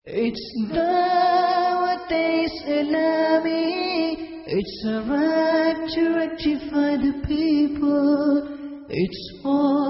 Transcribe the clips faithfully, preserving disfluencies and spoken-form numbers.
It's Dawat Islami, it's a right to rectify the people, it's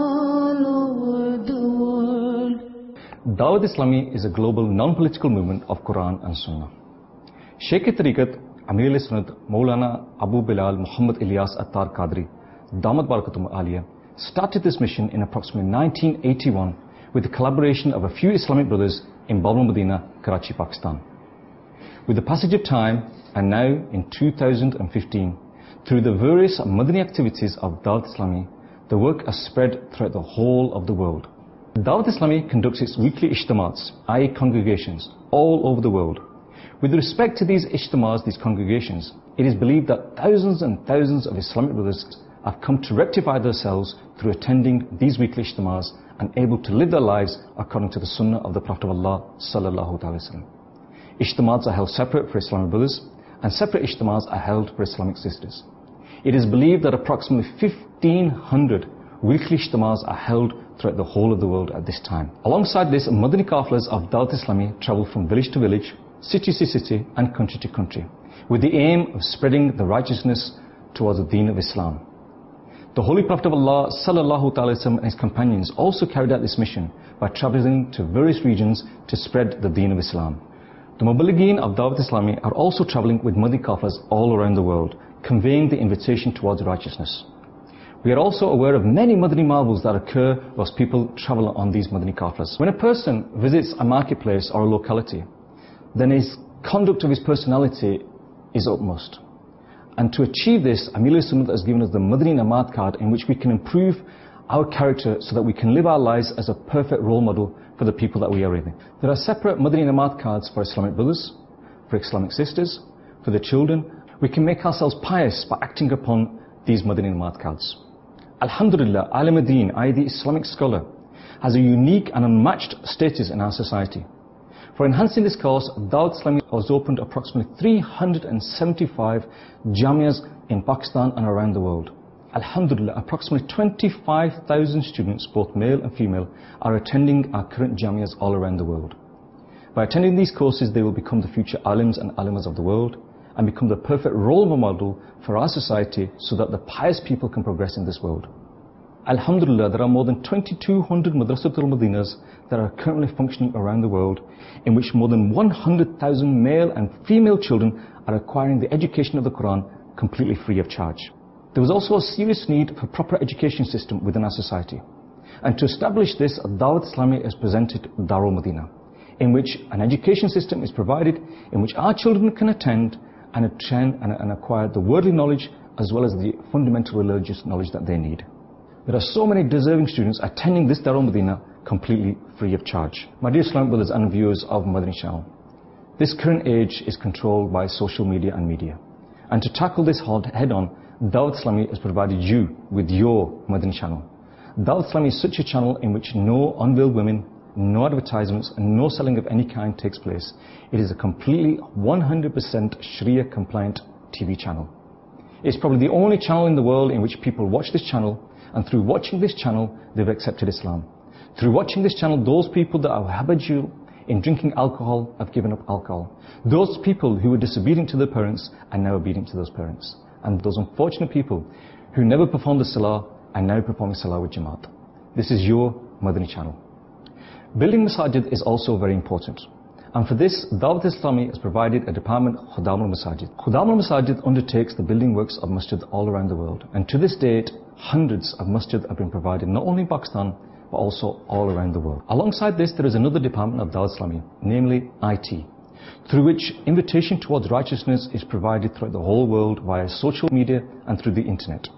all over the world. Dawat Islami is a global non-political movement of Quran and Sunnah. Shaykh-e-Tariqat Amir-e-Sunnat Maulana Abu Bilal Muhammad Ilyas Attar Qadri Damat Barakatum Aliyah started this mission in approximately nineteen eighty-one with the collaboration of a few Islamic brothers in Bab al-Madinah, Karachi, Pakistan. With the passage of time, and now in two thousand fifteen, through the various Madani activities of Dawat Islami, the work has spread throughout the whole of the world. Dawat Islami conducts its weekly ijtimats, that is congregations, all over the world. With respect to these ijtimats, these congregations, it is believed that thousands and thousands of Islamic brothers have come to rectify themselves through attending these weekly ijtimats and able to live their lives according to the sunnah of the Prophet of Allah sallallahu alaihi wasallam. Ijtimats are held separate for Islamic brothers, and separate ijtimats are held for Islamic sisters. It is believed that approximately fifteen hundred weekly ijtimats are held throughout the whole of the world at this time. Alongside this, Madani Qafilas of Dawat Islami travel from village to village, city to city, and country to country, with the aim of spreading the righteousness towards the deen of Islam. The Holy Prophet of Allah sallallahu alaihi wasallam and his companions also carried out this mission by traveling to various regions to spread the deen of Islam. The Muballighin of Dawat Islami are also traveling with Madani Qafilas all around the world, conveying the invitation towards righteousness. We are also aware of many Madani marvels that occur whilst people travel on these Madani Qafilas. When a person visits a marketplace or a locality, then his conduct of his personality is utmost. And to achieve this, Amir-e-Sunnat has given us the Madani Namat card, in which we can improve our character so that we can live our lives as a perfect role model for the people that we are with. There are separate Madani Namat cards for Islamic brothers, for Islamic sisters, for the children. We can make ourselves pious by acting upon these Madani Namat cards. Alhamdulillah, Alim ad-Din, that is the Islamic scholar, has a unique and unmatched status in our society. For enhancing this cause, Dawat Islami has opened approximately three hundred seventy-five Jamias in Pakistan and around the world. Alhamdulillah, approximately twenty-five thousand students, both male and female, are attending our current Jamias all around the world. By attending these courses, they will become the future alims and alimas of the world and become the perfect role model for our society so that the pious people can progress in this world. Alhamdulillah, there are more than twenty-two hundred Madrasatul Madinas that are currently functioning around the world, in which more than one hundred thousand male and female children are acquiring the education of the Quran completely free of charge. There was also a serious need for proper education system within our society. And to establish this, Dawat Islami has presented Darul Madina, in which an education system is provided, in which our children can attend and attend and, and acquire the worldly knowledge as well as the fundamental religious knowledge that they need. There are so many deserving students attending this Darul Madina completely free of charge. My dear Islamic brothers and viewers of Madani Channel, this current age is controlled by social media and media. And to tackle this head on, Dawat Islami has provided you with your Madani Channel. Dawat Islami is such a channel in which no unveiled women, no advertisements, and no selling of any kind takes place. It is a completely one hundred percent Sharia compliant T V channel. It's probably the only channel in the world in which people watch this channel, and through watching this channel, they've accepted Islam. Through watching this channel, those people that are habitual in drinking alcohol have given up alcohol. Those people who were disobedient to their parents are now obedient to those parents. And those unfortunate people who never performed the Salah are now performing Salah with Jamaat. This is your Madani channel. Building Masajid is also very important. And for this, Dawat Islami has provided a department, Khudam al-Masajid. Khudam al-Masajid undertakes the building works of masjid all around the world. And to this date, hundreds of masjid have been provided, not only in Pakistan, but also all around the world. Alongside this, there is another department of Dawat Islami, namely I T, through which invitation towards righteousness is provided throughout the whole world via social media and through the internet.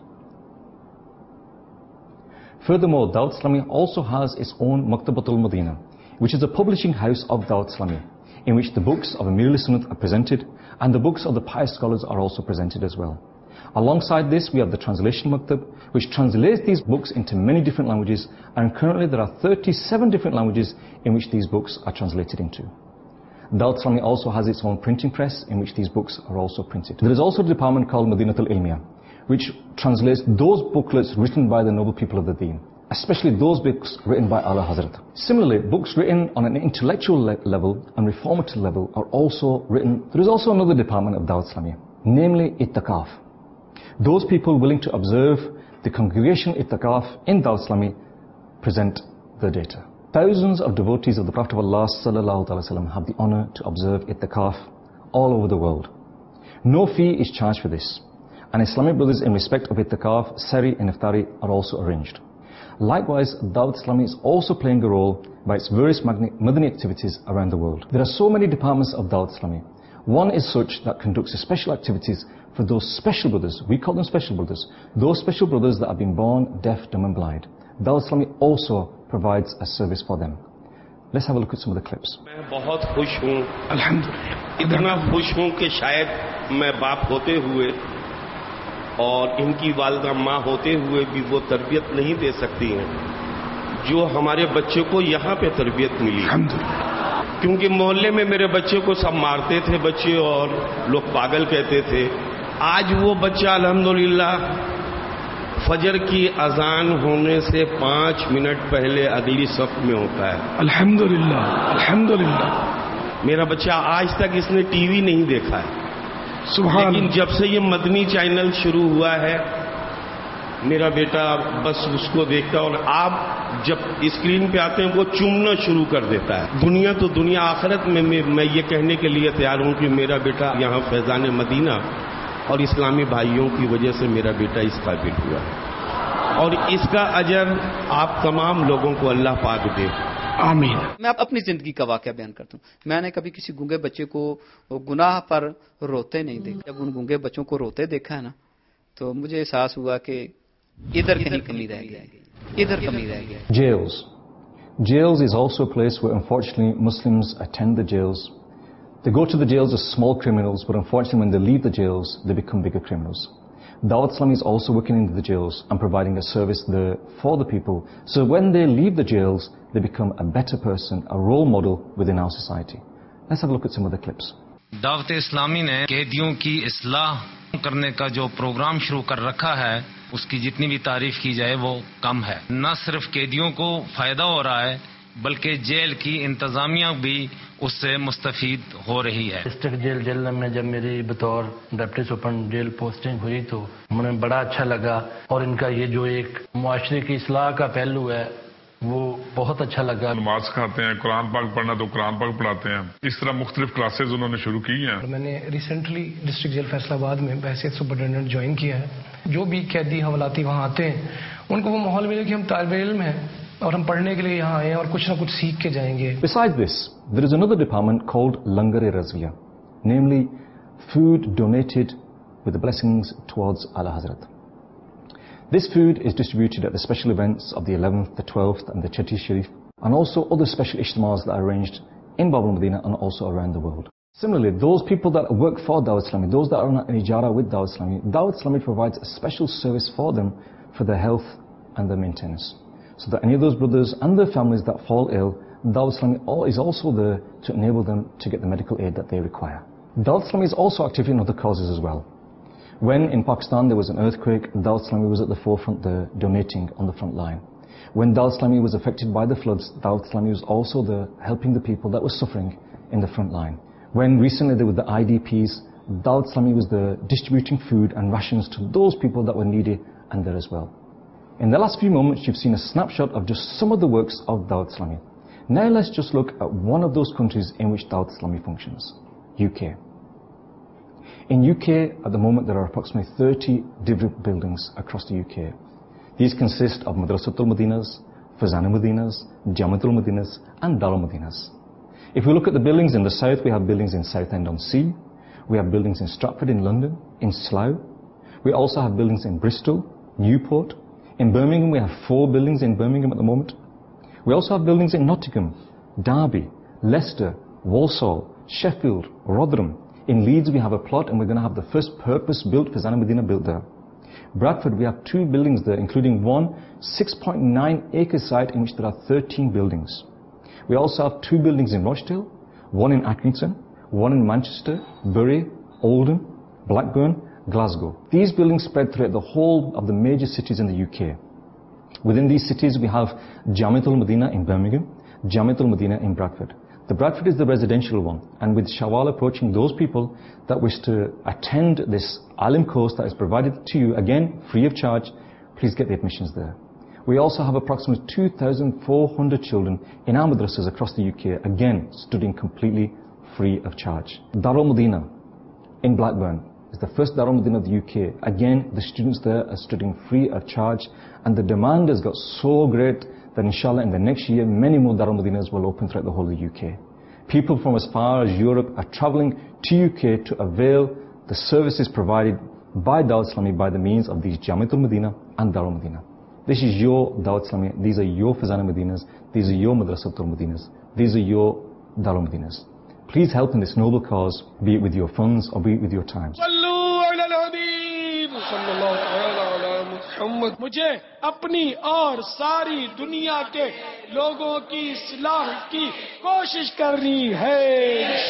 Furthermore, Dawat Islami also has its own Maktabatul Madina, which is a publishing house of Dawat Islami, in which the books of Amir-e-Sunnat are presented and the books of the pious scholars are also presented as well. Alongside this, we have the Translation Maktab, which translates these books into many different languages, and currently there are thirty-seven different languages in which these books are translated into. Dawat Islami also has its own printing press in which these books are also printed. There is also a department called Madinatul Ilmiya, which translates those booklets written by the noble people of the Deen. especially those books written by Ala Hazrat. Similarly, books written on an intellectual le- level and reformative level are also written. There is also another department of Dawat Islamiyya, namely Ittikaf. Those people willing to observe the congregation Ittikaf in Dawat Islamiyya present the data. Thousands of devotees of the Prophet of Allah sallallahu alaihi wasallam have the honor to observe Ittikaf all over the world. No fee is charged for this, and Islamic brothers in respect of Ittikaf, Sari and Iftari are also arranged. Likewise, Dawat Islamiyya is also playing a role by its various Madani activities around the world. There are so many departments of Dawat Islamiyya. One is such that conducts special activities for those special brothers. We call them special brothers. Those special brothers that have been born deaf, dumb and blind. Dawat Islamiyya also provides a service for them. Let's have a look at some of the clips. मैं बहुत खुश हूँ, अल्हम्दुलिल्लाह। इतना खुश हूँ कि शायद मैं बाप होते हुए और इनकी वालिदा माँ होते हुए भी वो तरबियत नहीं दे सकती हैं जो हमारे बच्चे को यहाँ पे तरबियत मिली। क्योंकि मोहल्ले में मेरे बच्चे को सब मारते थे बच्चे और लोग पागल कहते थे। आज वो बच्चा अल्हम्दुलिल्लाह फजर की अजान होने से पांच मिनट पहले अगली सफ में होता है। अल्हम्दुलिल्लाह, अल्हम्दुलिल्लाह। मेरा बच्चा आज तक इसने टीवी नहीं देखा है, सुभान। लेकिन जब से ये मदनी चैनल शुरू हुआ है मेरा बेटा बस उसको देखता है और आप जब स्क्रीन पे आते हैं वो चूमना शुरू कर देता है। दुनिया तो दुनिया, आखिरत में मैं, मैं ये कहने के लिए तैयार हूं कि मेरा बेटा यहाँ फैजान मदीना और इस्लामी भाइयों की वजह से मेरा बेटा इस काबिल हुआ और इसका अजर आप तमाम लोगों को अल्लाह पाक दे, आमीन। मैं अपनी जिंदगी का वाकया बयान करता हूँ। मैंने कभी किसी गूंगे बच्चे को गुनाह पर रोते नहीं देखा। जब उन गूंगे बच्चों को रोते देखा है ना तो मुझे एहसास हुआ कि इधर कहीं कमी रह गया, इधर कमी रह गया। Jails. Jails is also a place where unfortunately Muslims attend the jails. They go to the jails as small criminals, but unfortunately when they leave the jails, they become bigger criminals. Dawat Islamiyya is also working in the jails and providing a service there for the people. So when they leave the jails, they become a better person, a role model within our society. Let's have a look at some of the clips. Dawat Islami ने कैदियों की इस्लाह करने का जो programme शुरू कर रखा है उसकी जितनी भी तारीफ की जाए वो कम है। न सिर्फ कैदियों को फायदा हो रहा है बल्कि जेल की इंतजामिया भी उससे मुस्तफीद हो रही है। डिस्ट्रिक्ट जेल जेल में जब मेरी बतौर डिप्टी सुपरडेंट जेल पोस्टिंग हुई तो मुझे बड़ा अच्छा लगा और इनका ये जो एक मुआशरे की इस्लाह का पहलू है वो बहुत अच्छा लगा। नमाज सिखाते हैं, कुरान पाक पढ़ना तो कुरान पाक पढ़ाते हैं। इस तरह मुख्तलिफ क्लासेज उन्होंने शुरू की हैं। मैंने रिसेंटली डिस्ट्रिक्ट जेल फैसलाबाद में बहसीत सुपरडेंटेंट ज्वाइन किया है। जो भी कैदी हवालाती वहाँ आते हैं उनको वो माहौल मिले कि हम तालिब इल्म हैं और हम पढ़ने के लिए यहाँ आए हैं और कुछ ना कुछ सीख के जाएंगे। Besides this, there is another department called Langar-e-Razviya, namely food donated with the blessings towards Ala Hazrat. This food is distributed at the special events of the eleventh, the twelfth and the Chatti Sharif and also other special ijtimas that are arranged in Bab al-Madina and also around the world. Similarly, those people that work for Dawat Islami, those that are on an ijara with Dawat Islami, Dawat Islami provides a special service for them for their health and their maintenance. So that any of those brothers and their families that fall ill, Dawat Islami is also there to enable them to get the medical aid that they require. Dawat Islami is also active in other causes as well. When in Pakistan there was an earthquake, Dawat Islami was at the forefront there, donating on the front line. When Dawat Islami was affected by the floods, Dawat Islami was also there helping the people that were suffering in the front line. When recently there were the I D Ps, Dawat Islami was there distributing food and rations to those people that were needy and there as well. In the last few moments, you've seen a snapshot of just some of the works of Dawat Islami. Now let's just look at one of those countries in which Dawat Islami functions, U K. In U K, at the moment, there are approximately thirty different buildings across the U K. These consist of Madrasatul Madinas, Fazana Madinas, Jamatul Madinas, and Darul Madinas. If we look at the buildings in the south, we have buildings in Southend-on-Sea, we have buildings in Stratford in London, in Slough. We also have buildings in Bristol, Newport. In Birmingham, we have four buildings in Birmingham at the moment. We also have buildings in Nottingham, Derby, Leicester, Walsall, Sheffield, Rotherham. In Leeds, we have a plot and we're going to have the first purpose-built Fazana Medina built there. Bradford, we have two buildings there, including one six point nine acre site in which there are thirteen buildings. We also have two buildings in Rochdale, one in Accrington, one in Manchester, Bury, Oldham, Blackburn, Glasgow. These buildings spread throughout the whole of the major cities in the U K. Within these cities, we have Jamiatul Medina in Birmingham, Jamiatul Medina in Bradford. The Bradford is the residential one, and with Shawwal approaching, those people that wish to attend this Alim course that is provided to you, again, free of charge, please get the admissions there. We also have approximately two thousand four hundred children in our madrasas across the U K, again, studying completely free of charge. Darul Medina in Blackburn is the first Darul Medina of the U K. Again, the students there are studying free of charge, and the demand has got so great that inshallah in the next year many more Darul Medinas will open throughout the whole of the U K. People from as far as Europe are travelling to U K to avail the services provided by Dawat Islami by the means of these Jamiatul Medina and Darul Medina. This is your Dawat Islami, these are your Fazana Medinas, these are your Madrasatul Medinas, these are your Darul Medinas. Please help in this noble cause, be it with your funds or be it with your time. मुझे अपनी और सारी दुनिया के लोगों की इस्लाह की कोशिश करनी है।